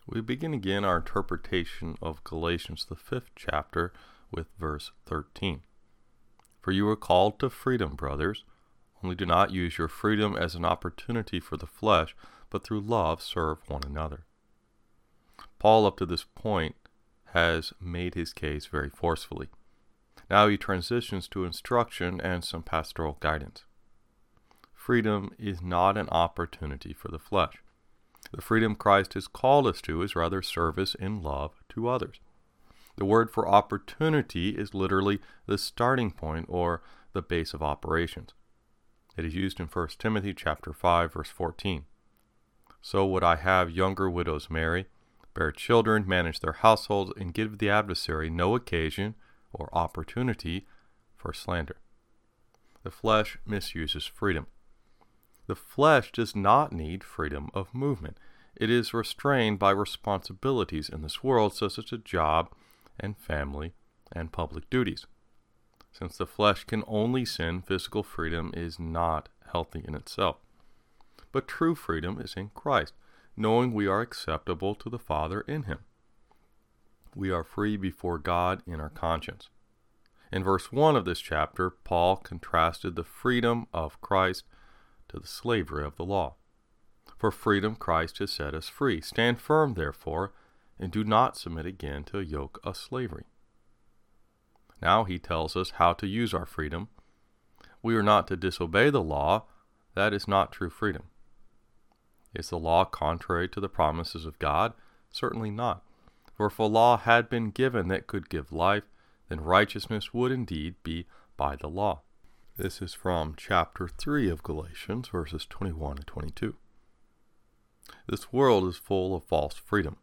We begin again our interpretation of Galatians, the 5th chapter, with verse 13. For you are called to freedom, brothers. Only do not use your freedom as an opportunity for the flesh, but through love serve one another. Paul, up to this point, has made his case very forcefully. Now he transitions to instruction and some pastoral guidance. Freedom is not an opportunity for the flesh. The freedom Christ has called us to is rather service in love to others. The word for opportunity is literally the starting point or the base of operations. It is used in 1 Timothy chapter 5, verse 14. So would I have younger widows marry, bear children, manage their households, and give the adversary no occasion or opportunity for slander. The flesh misuses freedom. The flesh does not need freedom of movement. It is restrained by responsibilities in this world, such as a job and family and public duties. Since the flesh can only sin, physical freedom is not healthy in itself. But true freedom is in Christ, knowing we are acceptable to the Father in Him. We are free before God in our conscience. In verse 1 of this chapter, Paul contrasted the freedom of Christ to the slavery of the law. For freedom Christ has set us free. Stand firm, therefore, and do not submit again to a yoke of slavery. Now he tells us how to use our freedom. We are not to disobey the law. That is not true freedom. Is the law contrary to the promises of God? Certainly not. For if a law had been given that could give life, then righteousness would indeed be by the law. This is from chapter 3 of Galatians, verses 21 and 22. This world is full of false freedom.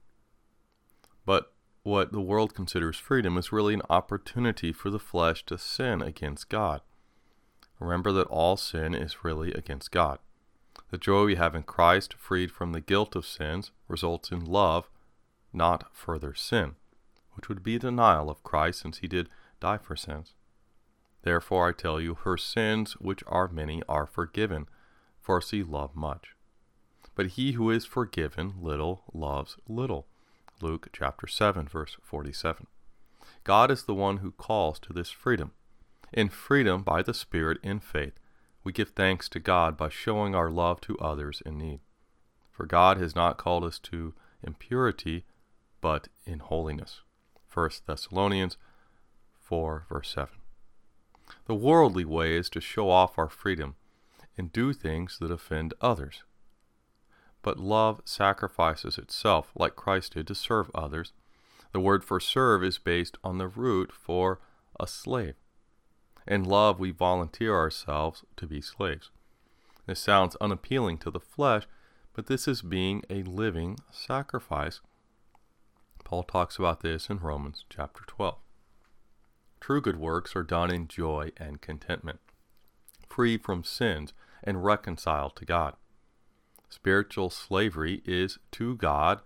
But what the world considers freedom is really an opportunity for the flesh to sin against God. Remember that all sin is really against God. The joy we have in Christ, freed from the guilt of sins, results in love, not further sin, which would be denial of Christ since He did die for sins. Therefore I tell you, her sins, which are many, are forgiven, for she loved much. But he who is forgiven little loves little. Luke chapter 7, verse 47. God is the one who calls to this freedom. In freedom by the Spirit in faith, we give thanks to God by showing our love to others in need. For God has not called us to impurity, but in holiness. 1 Thessalonians 4, verse 7. The worldly way is to show off our freedom and do things that offend others. But love sacrifices itself, like Christ did, to serve others. The word for serve is based on the root for a slave. In love, we volunteer ourselves to be slaves. This sounds unappealing to the flesh, but this is being a living sacrifice. Paul talks about this in Romans chapter 12. True good works are done in joy and contentment, free from sins and reconciled to God. Spiritual slavery is to God,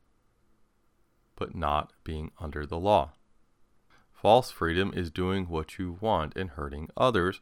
but not being under the law. False freedom is doing what you want and hurting others.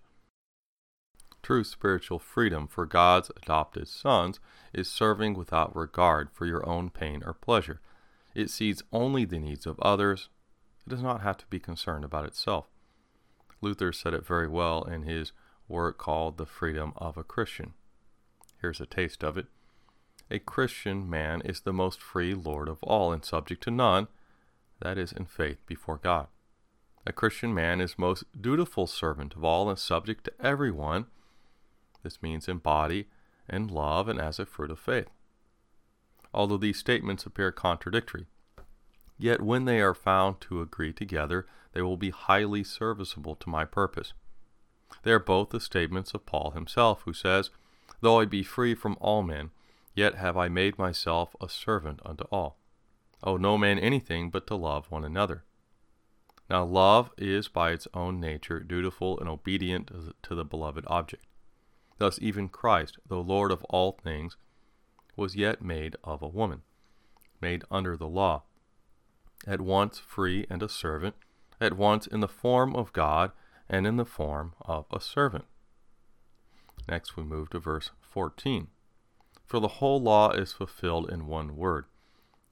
True spiritual freedom for God's adopted sons is serving without regard for your own pain or pleasure. It sees only the needs of others. It does not have to be concerned about itself. Luther said it very well in his work called The Freedom of a Christian. Here's a taste of it. A Christian man is the most free Lord of all and subject to none, that is, in faith before God. A Christian man is most dutiful servant of all and subject to everyone. This means in body and love and as a fruit of faith. Although these statements appear contradictory, yet when they are found to agree together, they will be highly serviceable to my purpose. They are both the statements of Paul himself, who says, Though I be free from all men, yet have I made myself a servant unto all. Owe no man anything but to love one another. Now love is by its own nature dutiful and obedient to the beloved object. Thus even Christ, though Lord of all things, was yet made of a woman, made under the law, at once free and a servant, at once in the form of God and in the form of a servant. Next we move to verse 14. For the whole law is fulfilled in one word,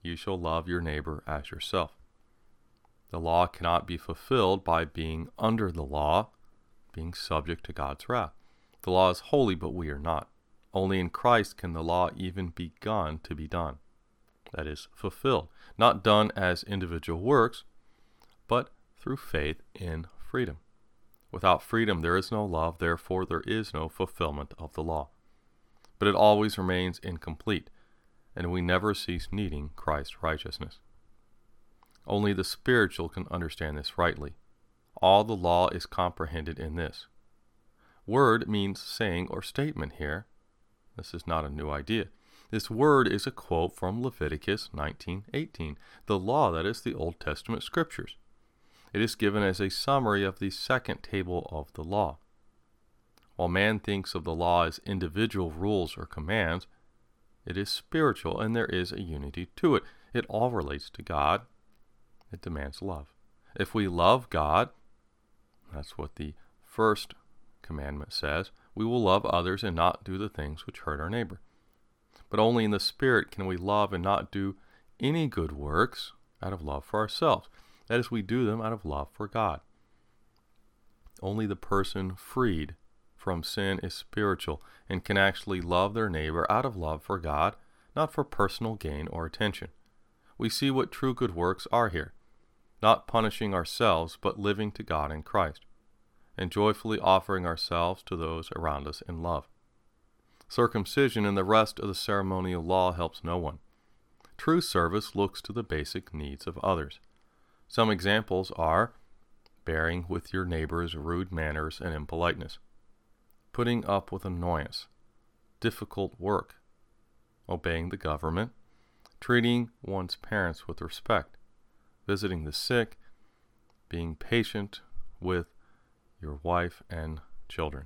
you shall love your neighbor as yourself. The law cannot be fulfilled by being under the law, being subject to God's wrath. The law is holy, but we are not. Only in Christ can the law even begun to be done. That is, fulfilled. Not done as individual works, but through faith in freedom. Without freedom there is no love, therefore there is no fulfillment of the law. But it always remains incomplete, and we never cease needing Christ's righteousness. Only the spiritual can understand this rightly. All the law is comprehended in this. Word means saying or statement here. This is not a new idea. This word is a quote from Leviticus 19:18, the law, that is, the Old Testament scriptures. It is given as a summary of the second table of the law. While man thinks of the law as individual rules or commands, it is spiritual and there is a unity to it. It all relates to God. It demands love. If we love God, that's what the first commandment says, we will love others and not do the things which hurt our neighbor. But only in the Spirit can we love and not do any good works out of love for ourselves. That is, we do them out of love for God. Only the person freed from sin is spiritual and can actually love their neighbor out of love for God, not for personal gain or attention. We see what true good works are here, not punishing ourselves, but living to God in Christ, and joyfully offering ourselves to those around us in love. Circumcision and the rest of the ceremonial law helps no one. True service looks to the basic needs of others. Some examples are bearing with your neighbor's rude manners and impoliteness, putting up with annoyance, difficult work, obeying the government, treating one's parents with respect, visiting the sick, being patient with your wife and children.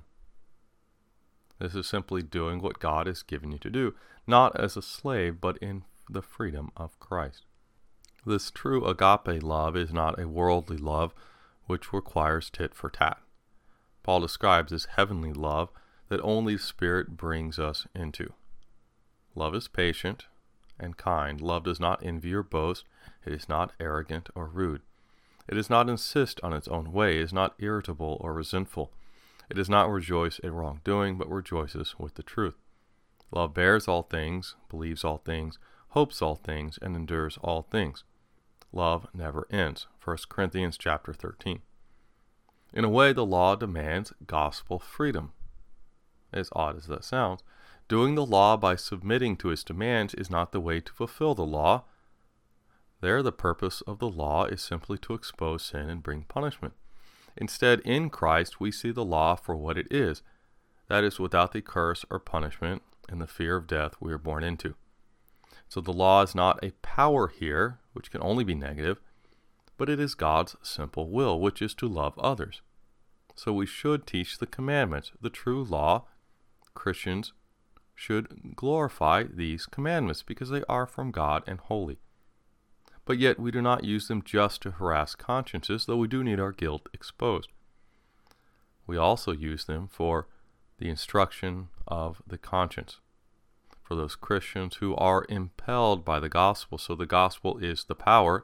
This is simply doing what God has given you to do, not as a slave, but in the freedom of Christ. This true agape love is not a worldly love which requires tit for tat. Paul describes this heavenly love that only the Spirit brings us into. Love is patient and kind. Love does not envy or boast. It is not arrogant or rude. It does not insist on its own way. It is not irritable or resentful. It does not rejoice in wrongdoing, but rejoices with the truth. Love bears all things, believes all things, hopes all things, and endures all things. Love never ends. 1 Corinthians chapter 13. In a way, the law demands gospel freedom. As odd as that sounds, doing the law by submitting to its demands is not the way to fulfill the law. There, the purpose of the law is simply to expose sin and bring punishment. Instead, in Christ, we see the law for what it is. That is, without the curse or punishment and the fear of death we are born into. So the law is not a power here, which can only be negative, but it is God's simple will, which is to love others. So we should teach the commandments, the true law. Christians should glorify these commandments because they are from God and holy. But yet we do not use them just to harass consciences, though we do need our guilt exposed. We also use them for the instruction of the conscience, for those Christians who are impelled by the gospel. So the gospel is the power.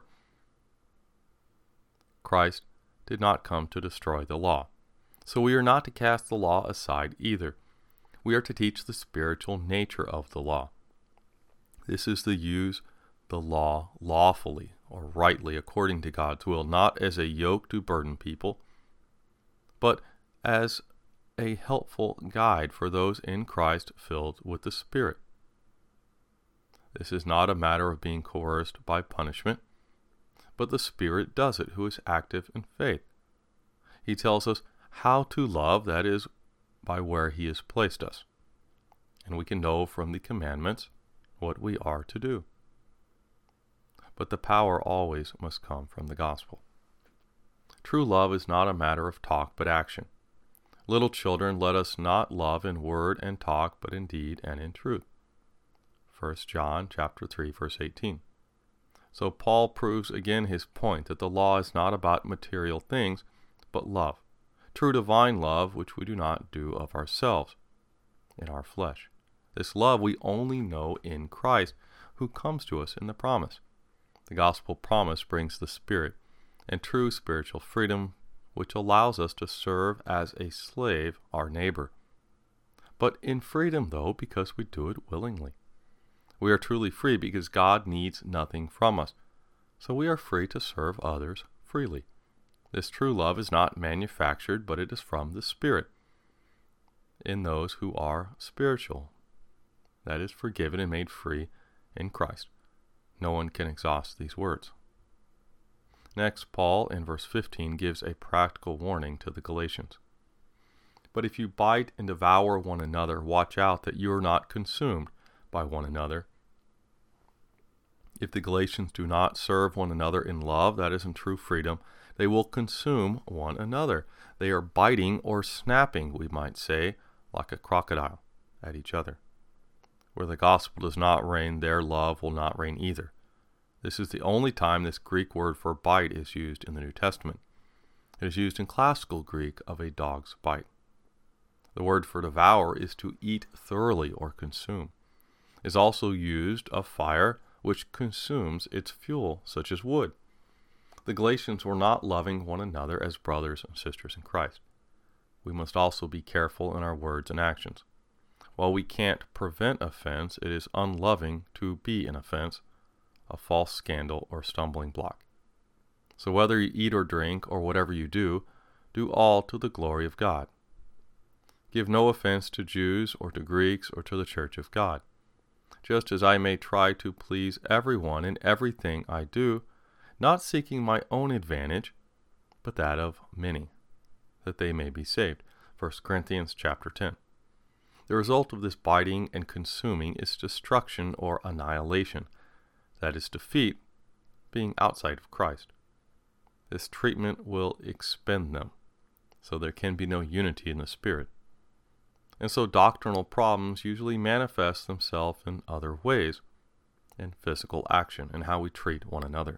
Christ did not come to destroy the law. So we are not to cast the law aside either. We are to teach the spiritual nature of the law. This is to use the law lawfully or rightly according to God's will, not as a yoke to burden people, but as a helpful guide for those in Christ filled with the Spirit. This is not a matter of being coerced by punishment, but the Spirit does it, who is active in faith. He tells us how to love, that is, by where He has placed us. And we can know from the commandments what we are to do. But the power always must come from the gospel. True love is not a matter of talk but action. Little children, let us not love in word and talk, but in deed and in truth. 1 John chapter 3, verse 18. So Paul proves again his point that the law is not about material things, but love. True divine love, which we do not do of ourselves, in our flesh. This love we only know in Christ, who comes to us in the promise. The gospel promise brings the Spirit and true spiritual freedom, which allows us to serve as a slave our neighbor. But in freedom, though, because we do it willingly. We are truly free because God needs nothing from us, so we are free to serve others freely. This true love is not manufactured, but it is from the Spirit in those who are spiritual, that is, forgiven and made free in Christ. No one can exhaust these words. Next, Paul, in verse 15, gives a practical warning to the Galatians. But if you bite and devour one another, watch out that you are not consumed by one another. If the Galatians do not serve one another in love, that is in true freedom, they will consume one another. They are biting or snapping, we might say, like a crocodile at each other. Where the gospel does not reign, their love will not reign either. This is the only time this Greek word for bite is used in the New Testament. It is used in classical Greek of a dog's bite. The word for devour is to eat thoroughly or consume. It is also used of fire, which consumes its fuel, such as wood. The Galatians were not loving one another as brothers and sisters in Christ. We must also be careful in our words and actions. While we can't prevent offense, it is unloving to be an offense, a false scandal, or stumbling block. So whether you eat or drink, or whatever you do all to the glory of God. Give no offense to Jews, or to Greeks, or to the church of God. Just as I may try to please everyone in everything I do, not seeking my own advantage, but that of many, that they may be saved. 1 Corinthians chapter 10. The result of this biting and consuming is destruction or annihilation, that is defeat, being outside of Christ. This treatment will expend them, so there can be no unity in the Spirit. And so doctrinal problems usually manifest themselves in other ways, in physical action and how we treat one another.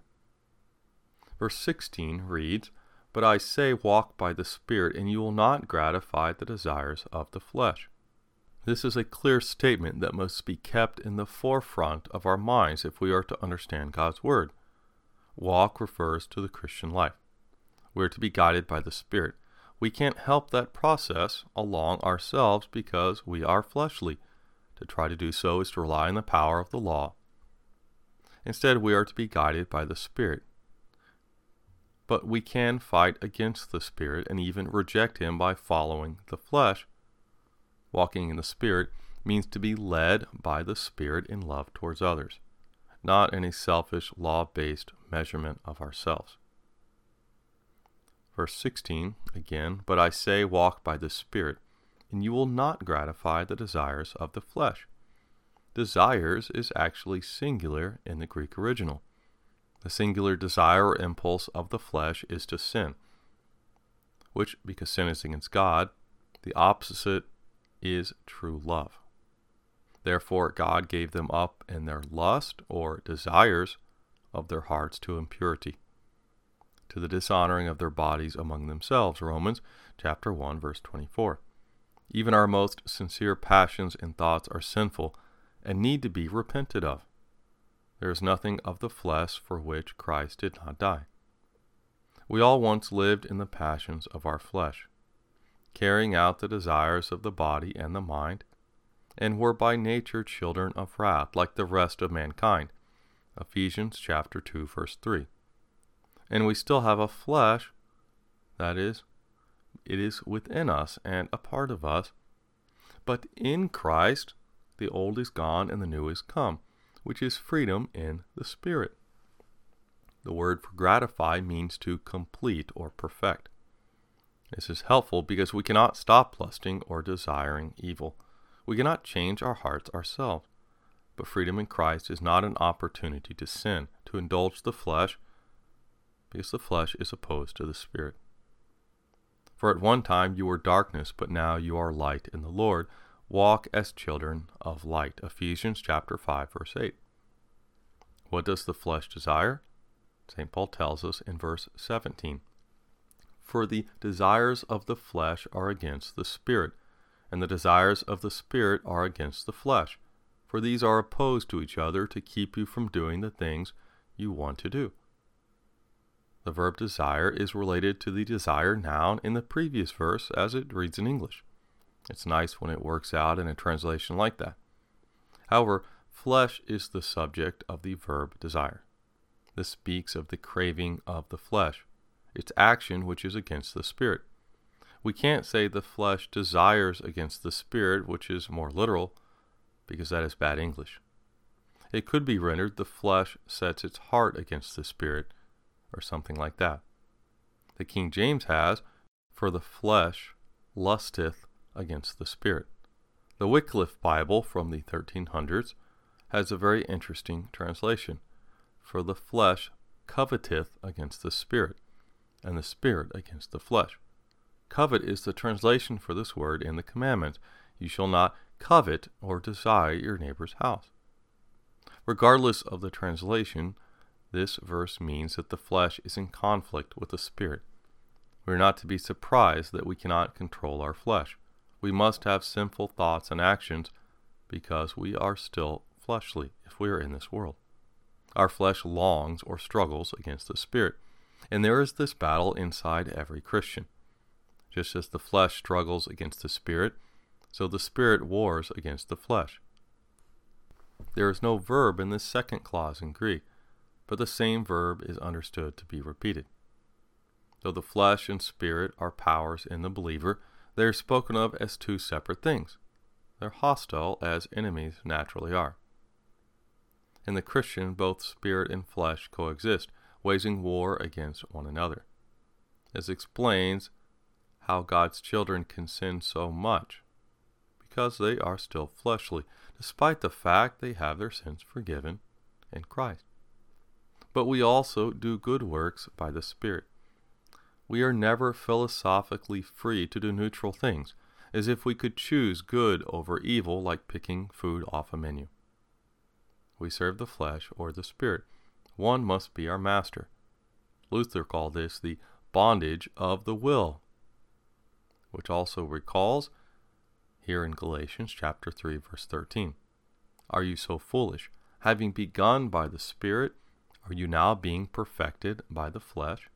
Verse 16 reads, "But I say, walk by the Spirit, and you will not gratify the desires of the flesh." This is a clear statement that must be kept in the forefront of our minds if we are to understand God's Word. Walk refers to the Christian life. We are to be guided by the Spirit. We can't help that process along ourselves because we are fleshly. To try to do so is to rely on the power of the law. Instead, we are to be guided by the Spirit. But we can fight against the Spirit and even reject Him by following the flesh. Walking in the Spirit means to be led by the Spirit in love towards others, not in a selfish, law-based measurement of ourselves. Verse 16, again, "But I say, walk by the Spirit, and you will not gratify the desires of the flesh." Desires is actually singular in the Greek original. The singular desire or impulse of the flesh is to sin, which, because sin is against God, the opposite is true love. Therefore, God gave them up in their lust or desires of their hearts to impurity, to the dishonoring of their bodies among themselves. Romans chapter 1, verse 24. Even our most sincere passions and thoughts are sinful and need to be repented of. There is nothing of the flesh for which Christ did not die. We all once lived in the passions of our flesh, carrying out the desires of the body and the mind, and were by nature children of wrath, like the rest of mankind. Ephesians chapter 2, verse 3. And we still have a flesh, that is, it is within us and a part of us. But in Christ, the old is gone and the new is come, which is freedom in the Spirit. The word for gratify means to complete or perfect. This is helpful because we cannot stop lusting or desiring evil. We cannot change our hearts ourselves. But freedom in Christ is not an opportunity to sin, to indulge the flesh, because the flesh is opposed to the Spirit. For at one time you were darkness, but now you are light in the Lord. Walk as children of light. Ephesians chapter 5, verse 8. What does the flesh desire? St. Paul tells us in verse 17. For the desires of the flesh are against the Spirit, and the desires of the Spirit are against the flesh. for these are opposed to each other to keep you from doing the things you want to do. The verb desire is related to the desire noun in the previous verse as it reads in English. It's nice when it works out in a translation like that. However, flesh is the subject of the verb desire. This speaks of the craving of the flesh, its action which is against the spirit. We can't say the flesh desires against the spirit, which is more literal, because that is bad English. It could be rendered the flesh sets its heart against the spirit, or something like that. The King James has, for the flesh lusteth against the spirit. The Wycliffe Bible from the 1300s has a very interesting translation. For the flesh coveteth against the spirit, and the spirit against the flesh. Covet is the translation for this word in the commandments. You shall not covet or desire your neighbor's house. Regardless of the translation, this verse means that the flesh is in conflict with the spirit. We are not to be surprised that we cannot control our flesh. We must have sinful thoughts and actions because we are still fleshly if we are in this world. Our flesh longs or struggles against the spirit, and there is this battle inside every Christian. Just as the flesh struggles against the spirit, so the spirit wars against the flesh. There is no verb in this second clause in Greek, but the same verb is understood to be repeated. Though the flesh and spirit are powers in the believer, they are spoken of as two separate things. They're hostile as enemies naturally are. In the Christian, both spirit and flesh coexist, waging war against one another. This explains how God's children can sin so much, because they are still fleshly, despite the fact they have their sins forgiven in Christ. But we also do good works by the Spirit. We are never philosophically free to do neutral things, as if we could choose good over evil like picking food off a menu. We serve the flesh or the spirit. One must be our master. Luther called this the bondage of the will, which also recalls here in Galatians chapter 3, verse 13. Are you so foolish? Having begun by the Spirit, are you now being perfected by the flesh?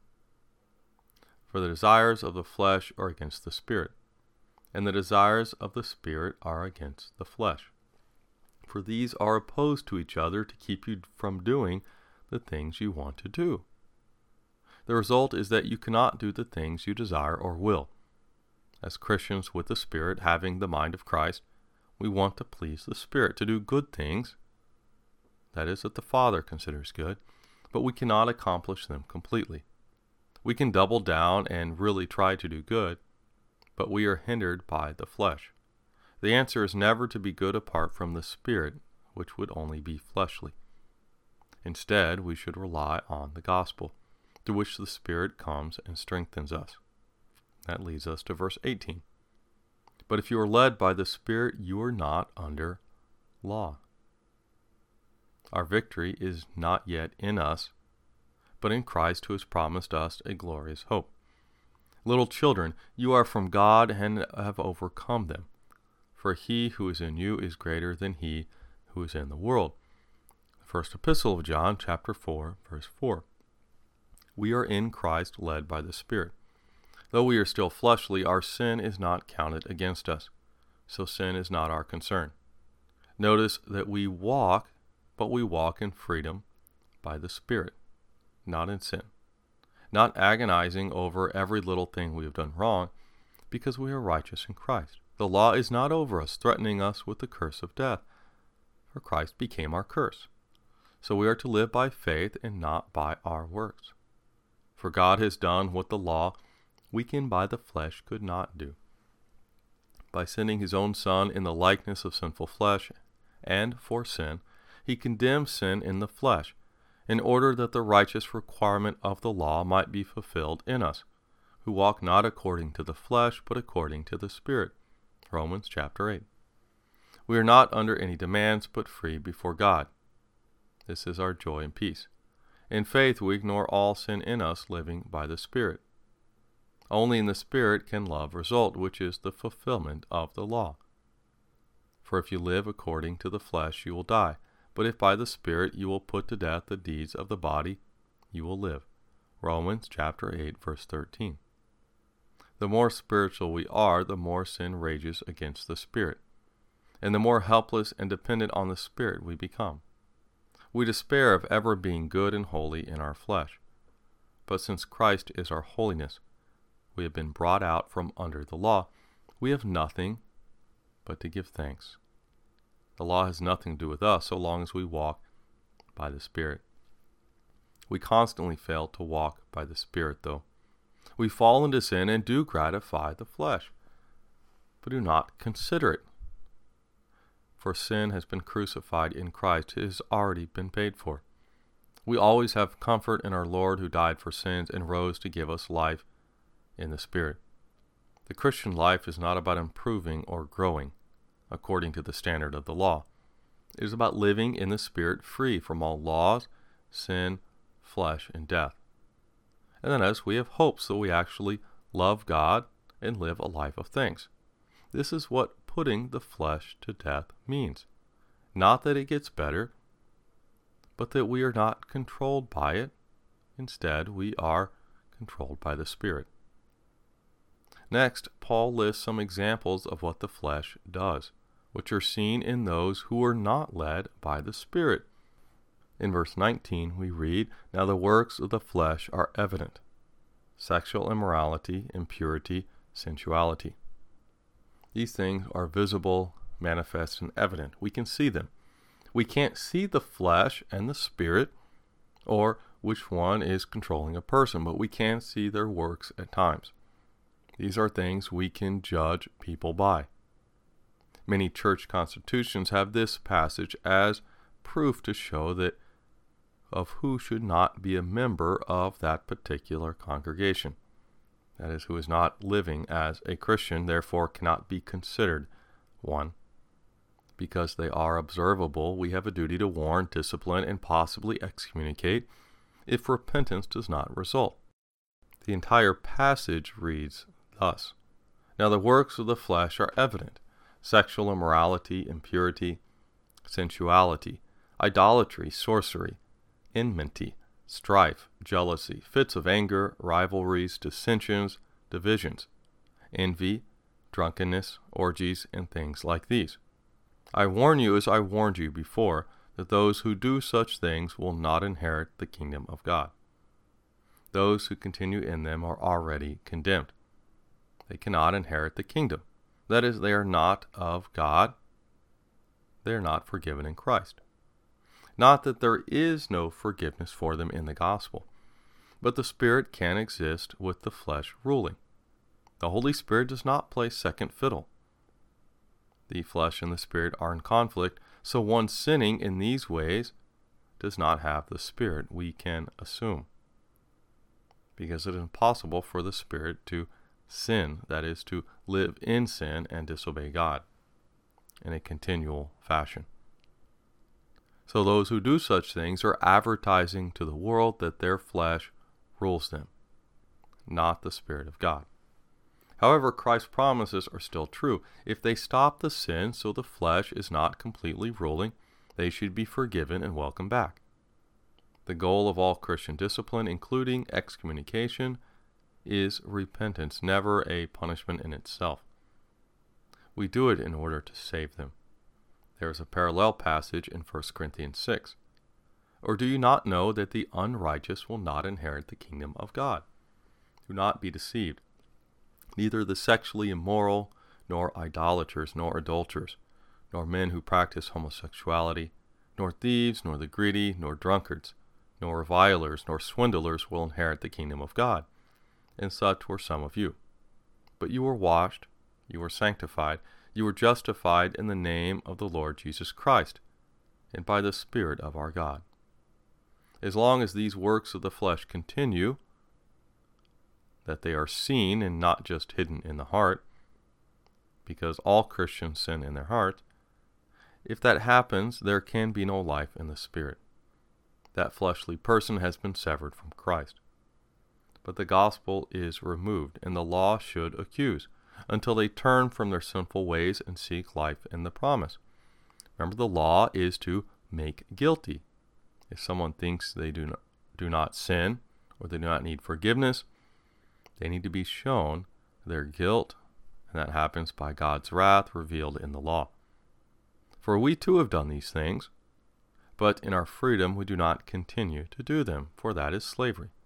For the desires of the flesh are against the Spirit, and the desires of the Spirit are against the flesh. For these are opposed to each other to keep you from doing the things you want to do. The result is that you cannot do the things you desire or will. As Christians with the Spirit, having the mind of Christ, we want to please the Spirit, to do good things, that is, that the Father considers good, but we cannot accomplish them completely. We can double down and really try to do good, but we are hindered by the flesh. The answer is never to be good apart from the Spirit, which would only be fleshly. Instead, we should rely on the gospel, through which the Spirit comes and strengthens us. That leads us to verse 18. But if you are led by the Spirit, you are not under law. Our victory is not yet in us, but in Christ who has promised us a glorious hope. Little children, you are from God and have overcome them. For he who is in you is greater than he who is in the world. The first epistle of John, chapter 4, verse 4. We are in Christ led by the Spirit. Though we are still fleshly, our sin is not counted against us, so sin is not our concern. Notice that we walk, but we walk in freedom by the Spirit, not in sin, not agonizing over every little thing we have done wrong, because we are righteous in Christ. The law is not over us, threatening us with the curse of death, for Christ became our curse. So we are to live by faith and not by our works. For God has done what the law, weakened by the flesh, could not do. By sending his own Son in the likeness of sinful flesh, and for sin, he condemned sin in the flesh, in order that the righteous requirement of the law might be fulfilled in us, who walk not according to the flesh, but according to the Spirit. Romans chapter 8. We are not under any demands, but free before God. This is our joy and peace. In faith, we ignore all sin in us, living by the Spirit. Only in the Spirit can love result, which is the fulfillment of the law. For if you live according to the flesh, you will die. But if by the Spirit you will put to death the deeds of the body, you will live. Romans chapter 8, verse 13. The more spiritual we are, the more sin rages against the Spirit, and the more helpless and dependent on the Spirit we become. We despair of ever being good and holy in our flesh. But since Christ is our holiness, we have been brought out from under the law. We have nothing but to give thanks. The law has nothing to do with us so long as we walk by the Spirit. We constantly fail to walk by the Spirit, though. We fall into sin and do gratify the flesh, but do not consider it. For sin has been crucified in Christ. It has already been paid for. We always have comfort in our Lord who died for sins and rose to give us life in the Spirit. The Christian life is not about improving or growing according to the standard of the law. It is about living in the Spirit, free from all laws, sin, flesh, and death. And then as we have hope, so we actually love God and live a life of thanks. This is what putting the flesh to death means. Not that it gets better, but that we are not controlled by it. Instead, we are controlled by the Spirit. Next, Paul lists some examples of what the flesh does, which are seen in those who are not led by the Spirit. In verse 19, we read, "Now the works of the flesh are evident: sexual immorality, impurity, sensuality." These things are visible, manifest, and evident. We can see them. We can't see the flesh and the Spirit, or which one is controlling a person, but we can see their works at times. These are things we can judge people by. Many church constitutions have this passage as proof to show that of who should not be a member of that particular congregation. That is, who is not living as a Christian, therefore cannot be considered one. Because they are observable, we have a duty to warn, discipline, and possibly excommunicate if repentance does not result. The entire passage reads thus: "Now the works of the flesh are evident: sexual immorality, impurity, sensuality, idolatry, sorcery, enmity, strife, jealousy, fits of anger, rivalries, dissensions, divisions, envy, drunkenness, orgies, and things like these. I warn you, as I warned you before, that those who do such things will not inherit the kingdom of God. Those who continue in them are already condemned. They cannot inherit the kingdom. That is, they are not of God. They are not forgiven in Christ. Not that there is no forgiveness for them in the gospel, but the Spirit can exist with the flesh ruling. The Holy Spirit does not play second fiddle. The flesh and the Spirit are in conflict, so one sinning in these ways does not have the Spirit, we can assume, because it is impossible for the Spirit to sin, that is, to live in sin and disobey God in a continual fashion. So those who do such things are advertising to the world that their flesh rules them, not the Spirit of God. However, Christ's promises are still true. If they stop the sin so the flesh is not completely ruling, they should be forgiven and welcome back. The goal of all Christian discipline, including excommunication, is repentance, never a punishment in itself. We do it in order to save them. There is a parallel passage in 1 Corinthians 6. Or do you not know that the unrighteous will not inherit the kingdom of God? Do not be deceived. Neither the sexually immoral, nor idolaters, nor adulterers, nor men who practice homosexuality, nor thieves, nor the greedy, nor drunkards, nor revilers, nor swindlers will inherit the kingdom of God. And such were some of you. But you were washed, you were sanctified, you were justified in the name of the Lord Jesus Christ, and by the Spirit of our God. As long as these works of the flesh continue, that they are seen and not just hidden in the heart, because all Christians sin in their heart, if that happens, there can be no life in the Spirit. That fleshly person has been severed from Christ. But the gospel is removed, and the law should accuse. until they turn from their sinful ways and seek life in the promise. Remember, the law is to make guilty. If someone thinks they do not sin, or they do not need forgiveness, they need to be shown their guilt, and that happens by God's wrath revealed in the law. For we too have done these things, but in our freedom we do not continue to do them, for that is slavery.